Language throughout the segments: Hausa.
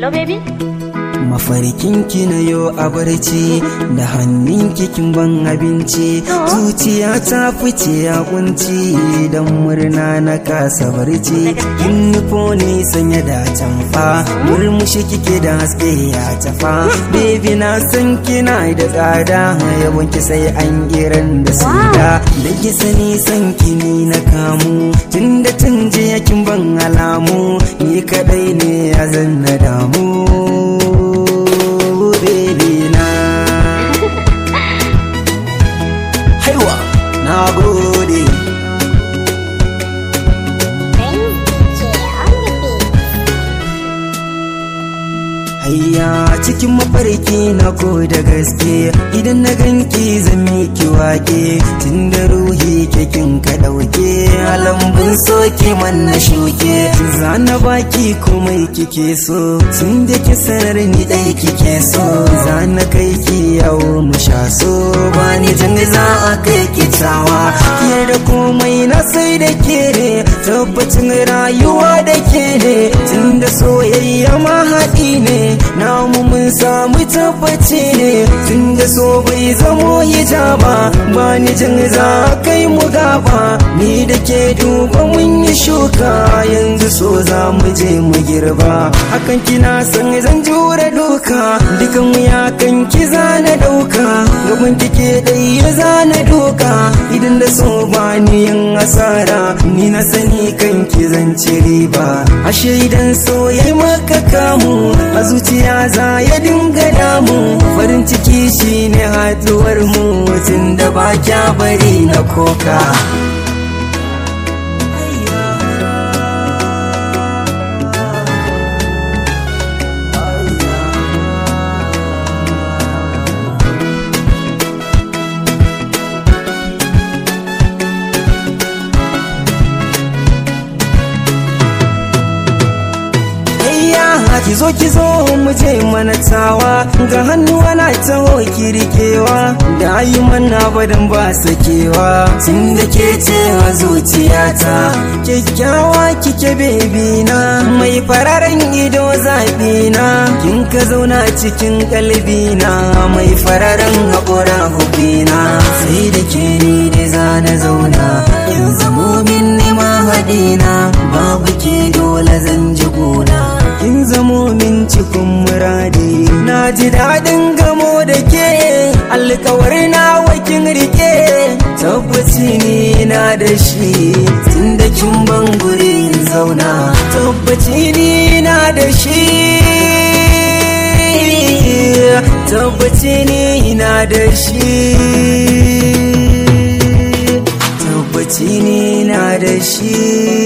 Hello baby? Mafarkin ki na yo a barci da hannun kin ban abinci, zuciya ta fice a kunci dan murna na kasa barci. Kin nufo ni sanya da tamfa, murmushi kike da haske ya tafa. Baby na san kina da tsada, yabon ki sai an giran da suda. Da ki sani san kini na kamu, tunda tun je kin ban alamu. Ni kadai ne a zanna damu. Na gode. Hayya cikin mafarki na ko da gaske, idan na ganki zan miki wake. Tun da ruhi kekin ka dauke, alambun soke man na shuke. Zana baki komai kike so, tun da ki sanar ni dai kike so. Zana kai ki yawo mu sha so, bani jin za a kai ki tawa. Ke da komai na sai da ke ne, tabbacin rayuwa da ke ne. Tun da soyayya ma haɗi ne, namu mun samu tabbaci ne. Tun da so bai zamo hijaba, bani jin za kai mu gaba. Ni da ke duba mun yi shuka, yanzu so za mu je mu girba. Hakan kina san zan jure duka, dukan mu ya kan ki zana dauka. Gaban kike dai ya zana duka, idan da so bani yin asara. Ni na sani kan ki zan ci riba, ashe idan so yayi maka kamu, a zuciya za ya dinga damu. Farin ciki shine haduwar mu, tun da ba kya bari na koka. ki zo mu je mana tawa, ga hannuwa na taho kirkewa. Da yi mana badan ba sakewa, tun da ke ce a zuciyata. Kyakkyawa kike bebi na, mai fararen ido zaɓi na. Kin ka zauna cikin kalbi na, mai fararen haƙura hubina. Sai da ke ni da za na zauna, in zamo min nema haɗina. Babu ke dole zan ji gona, kin zamo min cikin muradi. Na ji daɗin gamo da ke, alkawar na wakin rike. Tabbaci ni na da shi, tun da kin ban guri zauna. Tabbaci ni na da shi, tabbaci ni na da shi, tabbaci ni na da shi.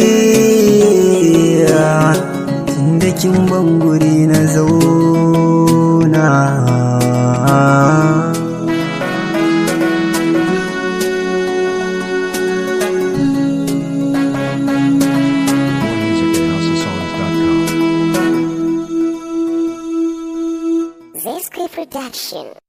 Da kin ban guri na zauna. Zesky Production.